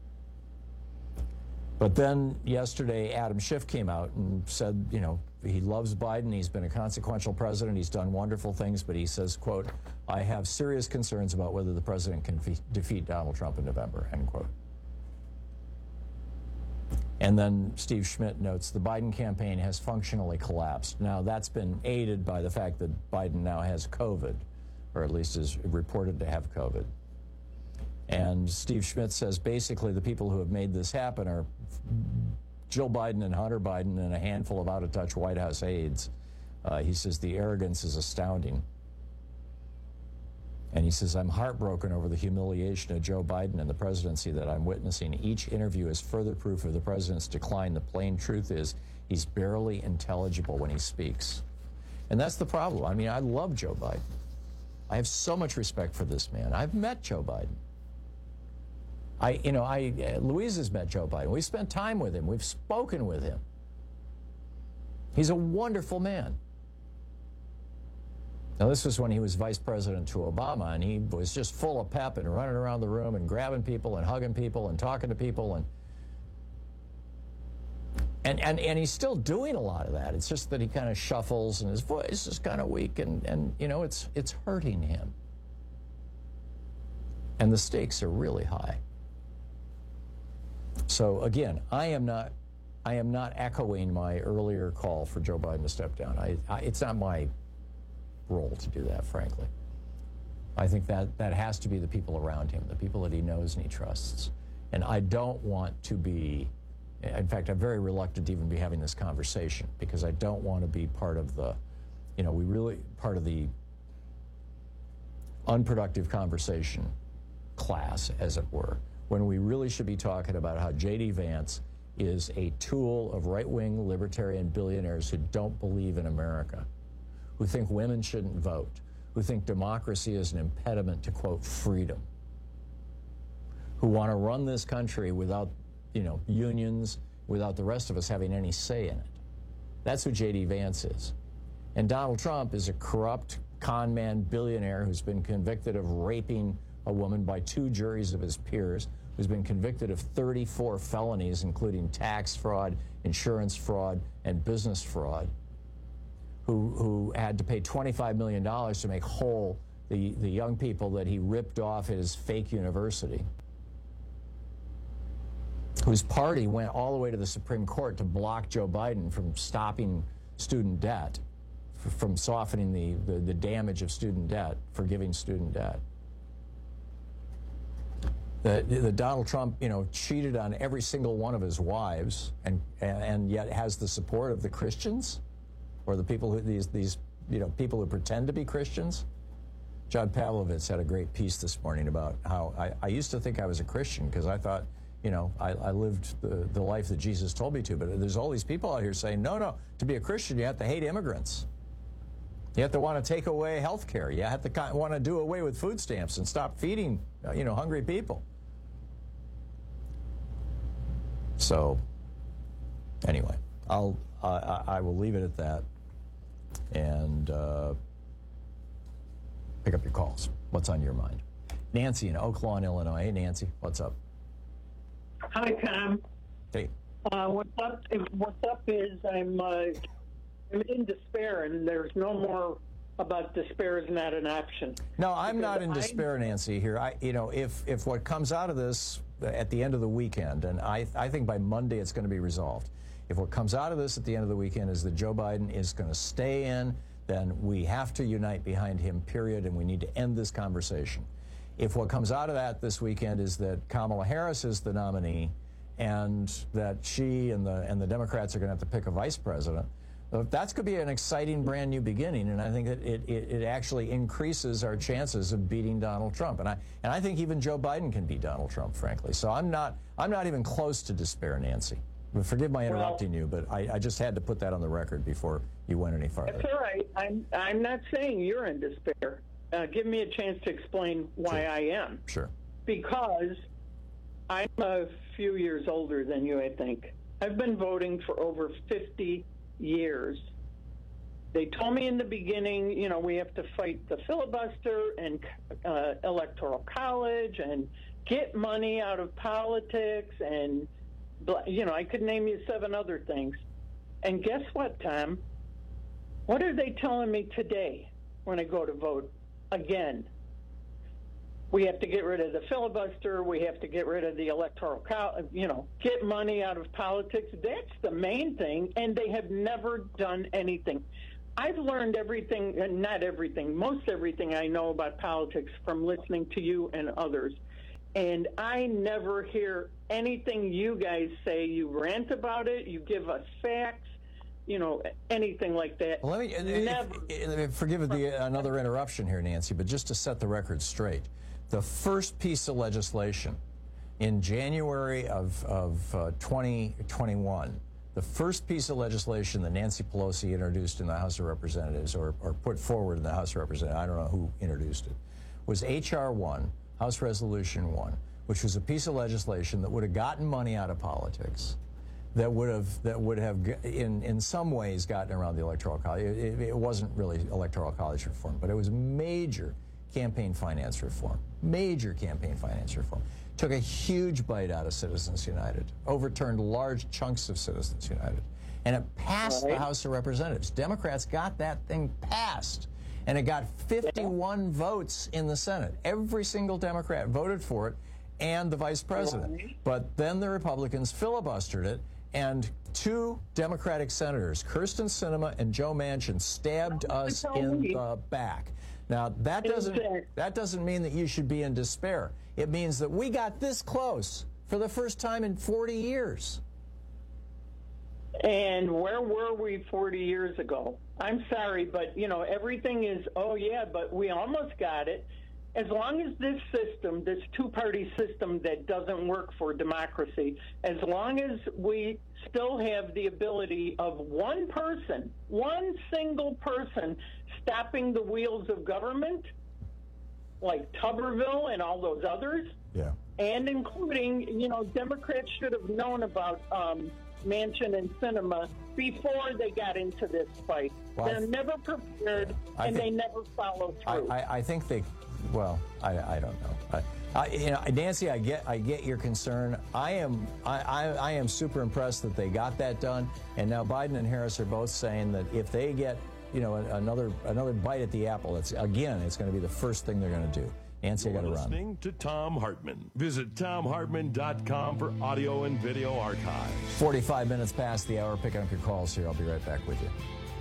But then yesterday, Adam Schiff came out and said, you know, he loves Biden. He's been a consequential president. He's done wonderful things. But he says, quote, I have serious concerns about whether the president can defeat Donald Trump in November, end quote. And then Steve Schmidt notes the Biden campaign has functionally collapsed. Now, that's been aided by the fact that Biden now has COVID, or at least is reported to have COVID. And Steve Schmidt says basically the people who have made this happen are Jill Biden and Hunter Biden and a handful of out-of-touch White House aides. He says the arrogance is astounding. And he says, I'm heartbroken over the humiliation of Joe Biden and the presidency that I'm witnessing. Each interview is further proof of the president's decline. The plain truth is he's barely intelligible when he speaks. And that's the problem. I mean, I love Joe Biden. I have so much respect for this man. I've met Joe Biden. Louise has met Joe Biden. We've spent time with him. We've spoken with him. He's a wonderful man. Now, this was when he was vice president to Obama, and he was just full of pep and running around the room and grabbing people and hugging people and talking to people. And he's still doing a lot of that. It's just that he kind of shuffles and his voice is kind of weak, and you know, it's hurting him. And the stakes are really high. So again, I am not echoing my earlier call for Joe Biden to step down. It's not my role to do that, frankly. I think that has to be the people around him, the people that he knows and he trusts. And I don't want to be, in fact, I'm very reluctant to even be having this conversation because I don't want to be part of the, part of the unproductive conversation class, as it were, when we really should be talking about how J.D. Vance is a tool of right-wing libertarian billionaires who don't believe in America, who think women shouldn't vote, who think democracy is an impediment to, quote, freedom, who want to run this country without, unions, without the rest of us having any say in it. That's who J.D. Vance is. And Donald Trump is a corrupt con man billionaire who's been convicted of raping a woman by 2 juries of his peers, who's been convicted of 34 felonies, including tax fraud, insurance fraud, and business fraud, who had to pay $25 million to make whole the young people that he ripped off at his fake university, whose party went all the way to the Supreme Court to block Joe Biden from stopping student debt, from softening the damage of student debt, forgiving student debt. The Donald Trump, cheated on every single one of his wives, and yet has the support of the Christians, or the people who these people who pretend to be Christians. John Pavlovitz had a great piece this morning about how I used to think I was a Christian because I thought, I lived the life that Jesus told me to. But there's all these people out here saying, no, to be a Christian, you have to hate immigrants. You have to want to take away health care. You have to want to do away with food stamps and stop feeding, hungry people. So, anyway, I will leave it at that and pick up your calls. What's on your mind? Nancy in Oak Lawn, Illinois. Hey, Nancy, what's up? Hi, Tom. Hey. What's up is I'm in despair, and there's no more about despair is not an option. No, I'm not in despair, Nancy, here. If what comes out of this at the end of the weekend, and I think by Monday it's going to be resolved, if what comes out of this at the end of the weekend is that Joe Biden is going to stay in, then we have to unite behind him, period, and we need to end this conversation. If what comes out of that this weekend is that Kamala Harris is the nominee and that she and the Democrats are going to have to pick a vice president, that's going to be an exciting brand new beginning, and I think that it actually increases our chances of beating Donald Trump. And I think even Joe Biden can beat Donald Trump, frankly. So I'm not even close to despair, Nancy. Forgive my interrupting you, but I just had to put that on the record before you went any farther. That's all right. I'm not saying you're in despair. Give me a chance to explain why I am. Sure. Because I'm a few years older than you, I think. I've been voting for over 50 years. They told me in the beginning, we have to fight the filibuster and electoral college and get money out of politics and, I could name you 7 other things. And guess what, Tom? What are they telling me today when I go to vote again? We have to get rid of the filibuster. We have to get rid of the electoral college, get money out of politics. That's the main thing, and they have never done anything. I've learned everything, not everything, most everything I know about politics from listening to you and others. And I never hear anything you guys say. You rant about it. You give us facts. Anything like that. Well, forgive another interruption here, Nancy, but just to set the record straight, the first piece of legislation in January of 2021, the first piece of legislation that Nancy Pelosi introduced in the House of Representatives, or put forward in the House of Representatives, I don't know who introduced it, was H.R. 1, House Resolution 1, which was a piece of legislation that would have gotten money out of politics, that would have in some ways gotten around the Electoral College. It wasn't really Electoral College reform, but it was major campaign finance reform. Major campaign finance reform. Took a huge bite out of Citizens United, overturned large chunks of Citizens United, and it passed the House of Representatives. Democrats got that thing passed, and it got 51 votes in the Senate. Every single Democrat voted for it, and the vice president. But then the Republicans filibustered it, and 2 Democratic senators, Kyrsten Sinema and Joe Manchin, stabbed us in the back. Now, that doesn't mean that you should be in despair. It means that we got this close for the first time in 40 years. And where were we 40 years ago? I'm sorry, but, everything is, oh, yeah, but we almost got it. As long as this system, this two-party system that doesn't work for democracy, as long as we still have the ability of one person, one single person, stopping the wheels of government, like Tuberville and all those others, and including, Democrats should have known about Manchin and Sinema before they got into this fight. They're never prepared, and they never follow through. I think they... Well, I don't know. Nancy, I get your concern. I am super impressed that they got that done, and now Biden and Harris are both saying that if they get another bite at the apple, it's going to be the first thing they're going to do. Nancy, I got to run. Listening to Thom Hartmann. Visit ThomHartmann.com for audio and video archives. 45 minutes past the hour. Picking up your calls here. I'll be right back with you.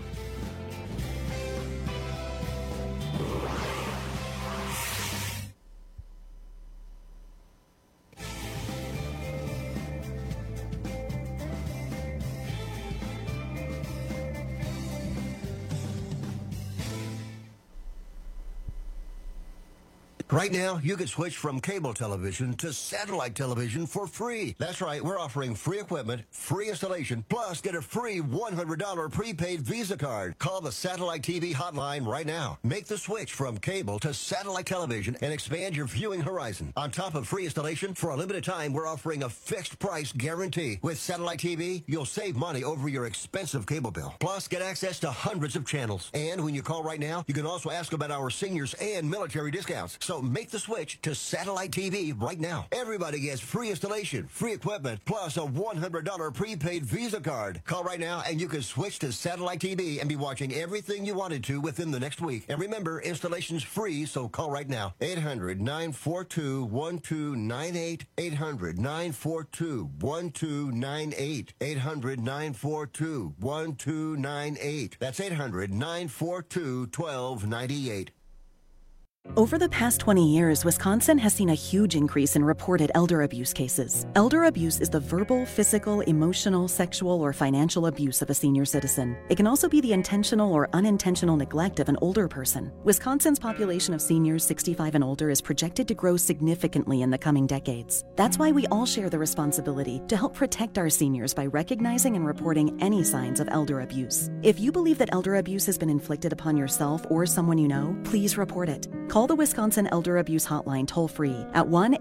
Right now, you can switch from cable television to satellite television for free. That's right, we're offering free equipment, free installation, plus get a free $100 prepaid Visa card. Call the Satellite TV hotline right now. Make the switch from cable to satellite television and expand your viewing horizon. On top of free installation, for a limited time, we're offering a fixed price guarantee. With Satellite TV, you'll save money over your expensive cable bill. Plus, get access to hundreds of channels. And when you call right now, you can also ask about our seniors and military discounts. So make the switch to Satellite TV right now. Everybody gets free installation, free equipment, plus a $100 prepaid Visa card. Call right now and you can switch to Satellite TV and be watching everything you wanted to within the next week. And remember, installation's free, so call right now. 800-942-1298. 800-942-1298. 800-942-1298. That's 800-942-1298. Over the past 20 years, Wisconsin has seen a huge increase in reported elder abuse cases. Elder abuse is the verbal, physical, emotional, sexual, or financial abuse of a senior citizen. It can also be the intentional or unintentional neglect of an older person. Wisconsin's population of seniors 65 and older is projected to grow significantly in the coming decades. That's why we all share the responsibility to help protect our seniors by recognizing and reporting any signs of elder abuse. If you believe that elder abuse has been inflicted upon yourself or someone you know, please report it. Call the Wisconsin Elder Abuse Hotline toll-free at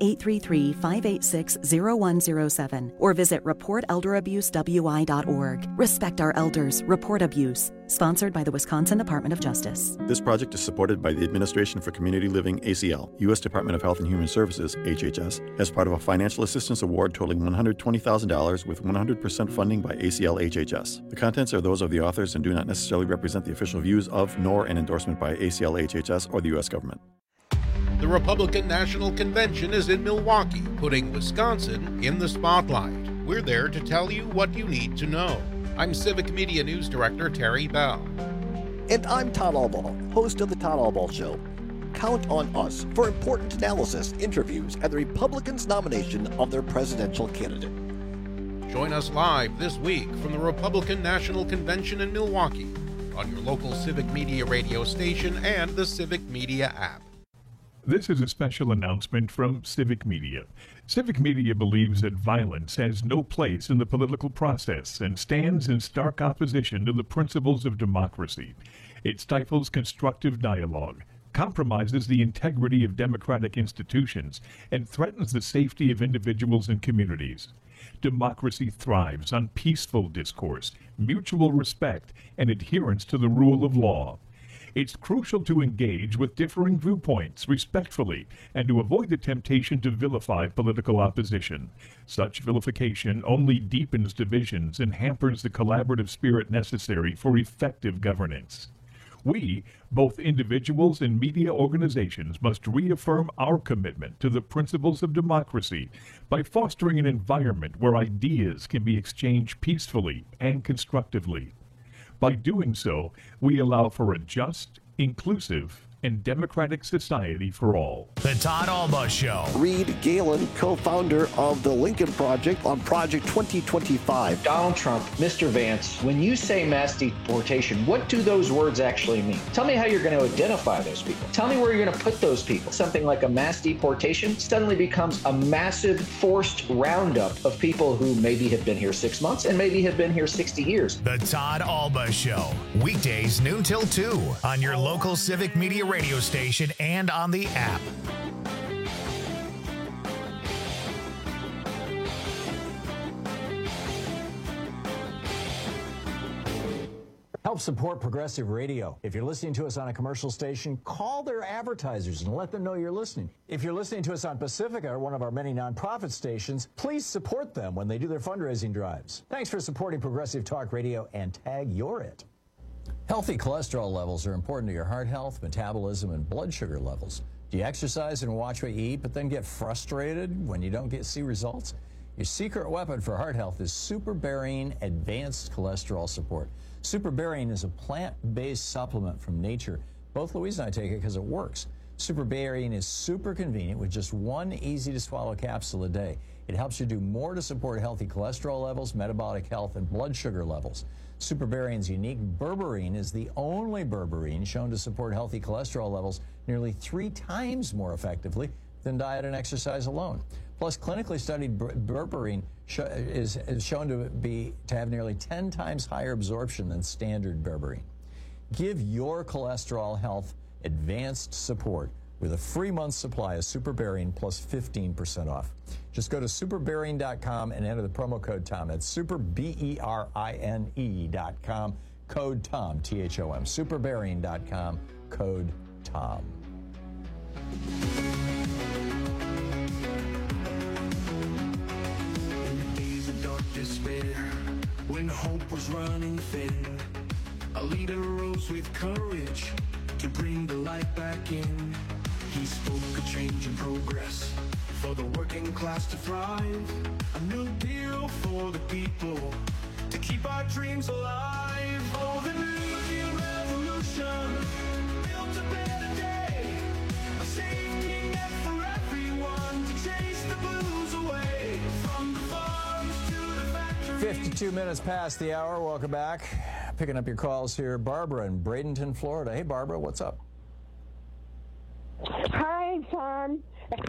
1-833-586-0107 or visit reportelderabusewI.org. Respect our elders. Report abuse. Sponsored by the Wisconsin Department of Justice. This project is supported by the Administration for Community Living, ACL, U.S. Department of Health and Human Services, HHS, as part of a financial assistance award totaling $120,000 with 100% funding by ACL HHS. The contents are those of the authors and do not necessarily represent the official views of nor an endorsement by ACL HHS or the U.S. government. The Republican National Convention is in Milwaukee, putting Wisconsin in the spotlight. We're there to tell you what you need to know. I'm Civic Media News Director Terry Bell. And I'm Todd Albaugh, host of The Todd Albaugh Show. Count on us for important analysis, interviews, and the Republicans' nomination of their presidential candidate. Join us live this week from the Republican National Convention in Milwaukee on your local Civic Media radio station and the Civic Media app. This is a special announcement from Civic Media. Civic Media believes that violence has no place in the political process and stands in stark opposition to the principles of democracy. It stifles constructive dialogue, compromises the integrity of democratic institutions, and threatens the safety of individuals and communities. Democracy thrives on peaceful discourse, mutual respect, and adherence to the rule of law. It's crucial to engage with differing viewpoints respectfully and to avoid the temptation to vilify political opposition. Such vilification only deepens divisions and hampers the collaborative spirit necessary for effective governance. We, both individuals and media organizations, must reaffirm our commitment to the principles of democracy by fostering an environment where ideas can be exchanged peacefully and constructively. By doing so, we allow for a just, inclusive, and democratic society for all. The Todd Alba Show. Reed Galen, co-founder of the Lincoln Project on Project 2025. Donald Trump, Mr. Vance, when you say mass deportation, what do those words actually mean? Tell me how you're going to identify those people. Tell me where you're going to put those people. Something like a mass deportation suddenly becomes a massive forced roundup of people who maybe have been here 6 months and maybe have been here 60 years. The Todd Alba Show. Weekdays noon till 2 on your local Civic Media radio station and on the app. Help support Progressive Radio. If you're listening to us on a commercial station, call their advertisers and let them know you're listening. If you're listening to us on Pacifica, one of our many nonprofit stations, please support them when they do their fundraising drives. Thanks for supporting Progressive Talk Radio and tag You're It. Healthy cholesterol levels are important to your heart health, metabolism, and blood sugar levels. Do you exercise and watch what you eat, but then get frustrated when you don't see results? Your secret weapon for heart health is SuperBerine Advanced Cholesterol Support. SuperBerine is a plant-based supplement from nature. Both Louise and I take it because it works. SuperBerine is super convenient with just one easy-to-swallow capsule a day. It helps you do more to support healthy cholesterol levels, metabolic health, and blood sugar levels. SuperBerine's unique berberine is the only berberine shown to support healthy cholesterol levels nearly 3 times more effectively than diet and exercise alone. Plus, clinically studied berberine is shown to have nearly 10 times higher absorption than standard berberine. Give your cholesterol health advanced support with a free month's supply of SuperBerine plus 15% off. Just go to superberine.com and enter the promo code TOM. That's superberine.com, code TOM, T-H-O-M. Superberine.com, code TOM. In the days of dark despair, when hope was running thin, a leader rose with courage to bring the light back in. He spoke a change in progress for the working class to thrive. A new deal for the people to keep our dreams alive. Oh, the New Deal revolution built a better day. A safety net for everyone to chase the blues away. From the farms to the factories. 52 minutes past the hour. Welcome back. Picking up your calls here. Barbara in Bradenton, Florida. Hey, Barbara, what's up? Hi, Tom.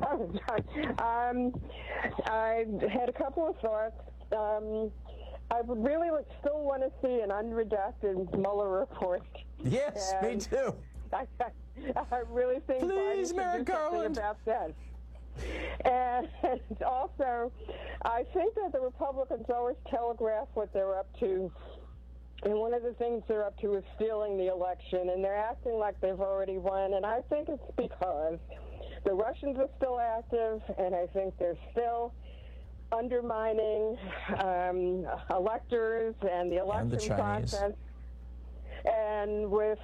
I had a couple of thoughts. I would really still want to see an unredacted Mueller report. Yes, me too. I really think Please, Biden should do something about that. And also, I think that the Republicans always telegraph what they're up to. And one of the things they're up to is stealing the election, and they're acting like they've already won. And I think it's because the Russians are still active, and I think they're still undermining electors and the election process. And with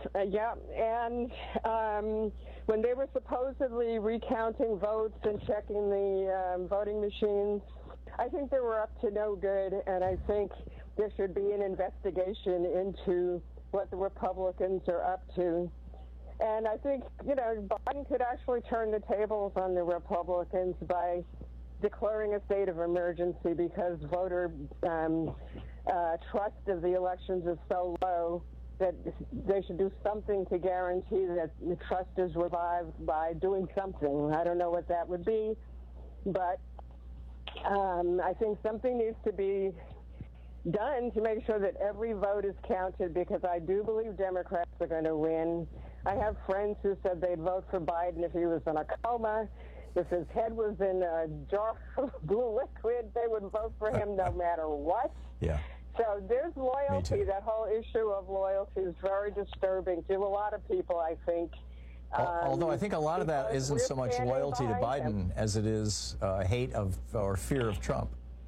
when they were supposedly recounting votes and checking the voting machines, I think they were up to no good, and I think there should be an investigation into what the Republicans are up to. And I think, Biden could actually turn the tables on the Republicans by declaring a state of emergency because voter trust of the elections is so low that they should do something to guarantee that the trust is revived by doing something. I don't know what that would be, but I think something needs to be done to make sure that every vote is counted, because I do believe Democrats are going to win. I have friends who said they'd vote for Biden if he was in a coma, If his head was in a jar of blue liquid, they would vote for him no matter what. Yeah. So there's loyalty. That whole issue of loyalty is very disturbing to a lot of people, I think. Although I think a lot of that isn't so much loyalty to Biden as it is hate of or fear of Trump.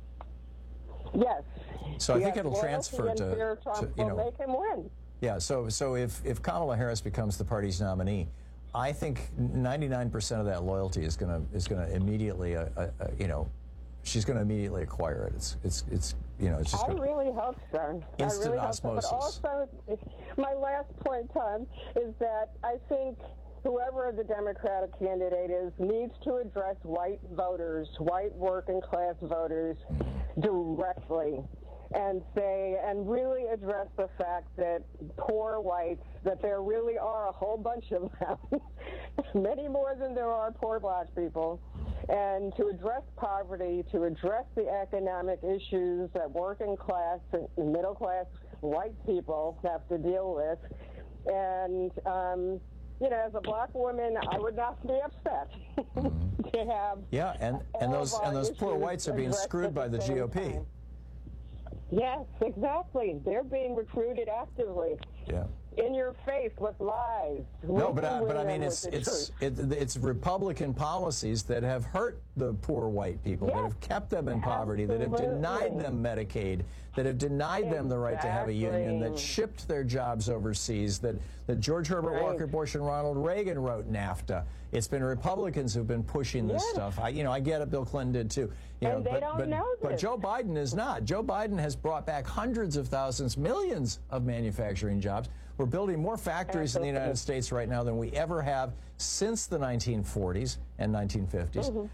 Yes. So I think it'll transfer to fear of Trump will make him win. Yeah. So if Kamala Harris becomes the party's nominee, I think 99% of that loyalty is going to immediately she's going to immediately acquire it. It's just. I really hope so. Instant osmosis. But also, my last point, Tom, is that I think whoever the Democratic candidate is needs to address white voters, white working class voters directly and really address the fact that poor whites, that there really are a whole bunch of them, many more than there are poor black people, and to address poverty, to address the economic issues that working class and middle class white people have to deal with. And, as a black woman, I would not be upset to have. Yeah, and those poor whites are being screwed by the GOP. Time. Yes, exactly. They're being recruited actively. Yeah. In your face with lies. No, but I mean, it's Republican policies that have hurt the poor white people, that have kept them in poverty, that have denied them Medicaid, that have denied them the right to have a union, that shipped their jobs overseas, that George Herbert Walker Bush and Ronald Reagan wrote NAFTA. It's been Republicans who've been pushing this stuff. I get it. Bill Clinton did too. But Joe Biden is not. Joe Biden has brought back hundreds of thousands, millions of manufacturing jobs. We're building more factories in the United States right now than we ever have since the 1940s and 1950s.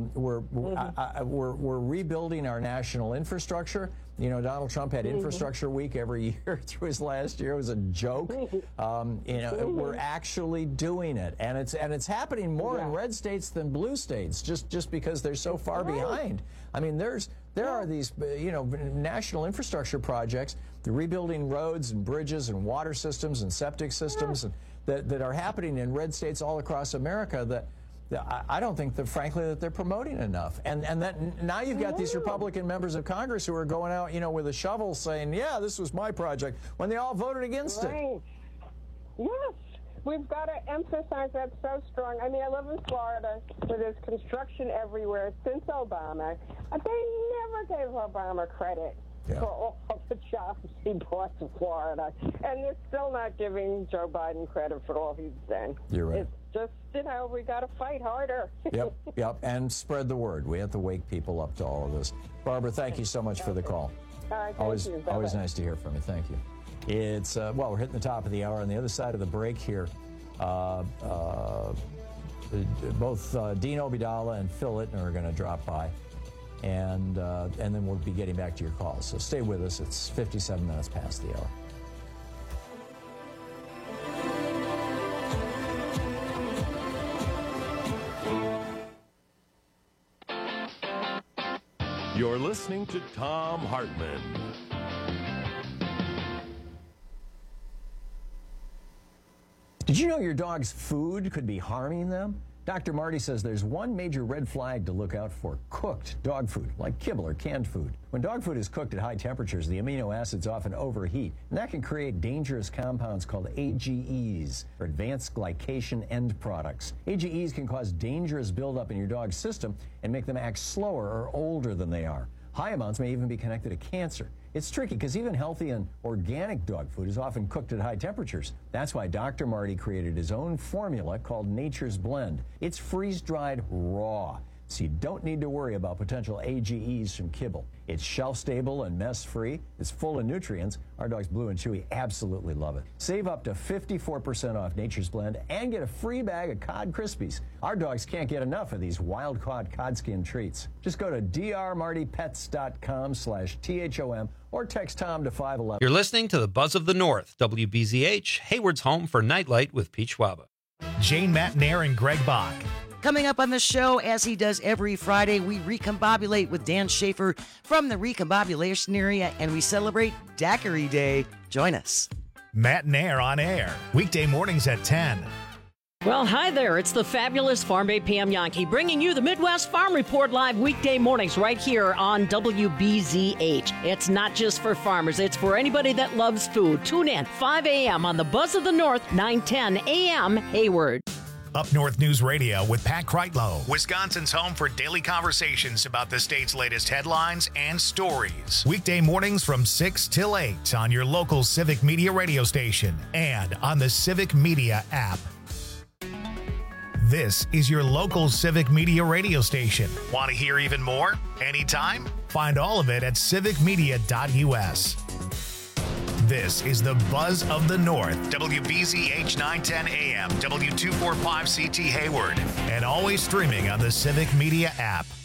We're rebuilding our national infrastructure. Donald Trump had Infrastructure Week every year through his last year. It was a joke. We're actually doing it, and it's happening more in red states than blue states, just because they're so far behind. I mean, there are these national infrastructure projects, the rebuilding roads and bridges and water systems and septic systems, and that are happening in red states all across America that I don't think frankly that they're promoting enough. And that now you've got these Republican members of Congress who are going out, with a shovel saying, yeah, this was my project, when they all voted against it. Yes. We've got to emphasize that so strong. I mean, I live in Florida where there's construction everywhere since Obama. They never gave Obama credit for all of the jobs he brought to Florida. And they're still not giving Joe Biden credit for all he's done. You're right. It's just, we got to fight harder. Yep. And spread the word. We have to wake people up to all of this. Barbara, thank you so much for the call. All right, always nice to hear from you. Thank you. It's, we're hitting the top of the hour. On the other side of the break here, both Dean Obeidallah and Phil Ittner are going to drop by. And then we'll be getting back to your calls. So stay with us. It's 57 minutes past the hour. You're listening to Thom Hartmann. Did you know your dog's food could be harming them? Dr. Marty says there's one major red flag to look out for: cooked dog food, like kibble or canned food. When dog food is cooked at high temperatures, the amino acids often overheat, and that can create dangerous compounds called AGEs, or advanced glycation end products. AGEs can cause dangerous buildup in your dog's system and make them act slower or older than they are. High amounts may even be connected to cancer. It's tricky because even healthy and organic dog food is often cooked at high temperatures. That's why Dr. Marty created his own formula called Nature's Blend. It's freeze-dried raw, so you don't need to worry about potential AGEs from kibble. It's shelf-stable and mess-free. It's full of nutrients. Our dogs Blue and Chewy absolutely love it. Save up to 54% off Nature's Blend and get a free bag of Cod Krispies. Our dogs can't get enough of these wild-caught cod skin treats. Just go to drmartypets.com/THOM or text Tom to 511. You're listening to the Buzz of the North, WBZH, Hayward's home for Nightlight with Peach Schwaba. Jane Matnair and Greg Bach. Coming up on the show, as he does every Friday, we recombobulate with Dan Schaefer from the recombobulation area, and we celebrate Daiquiri Day. Join us. Matnair on air, weekday mornings at 10. Well, hi there. It's the fabulous Farm Bay Pam Yankee bringing you the Midwest Farm Report live weekday mornings right here on WBZH. It's not just for farmers. It's for anybody that loves food. Tune in 5 a.m. on the Buzz of the North, 9:10 a.m. Hayward. Up North News Radio with Pat Kreitlow, Wisconsin's home for daily conversations about the state's latest headlines and stories. Weekday mornings from 6 till 8 on your local Civic Media radio station and on the Civic Media app. This is your local Civic Media radio station. Want to hear even more? Anytime? Find all of it at civicmedia.us. This is the Buzz of the North, WBZH 910 AM, W245CT Hayward, and always streaming on the Civic Media app.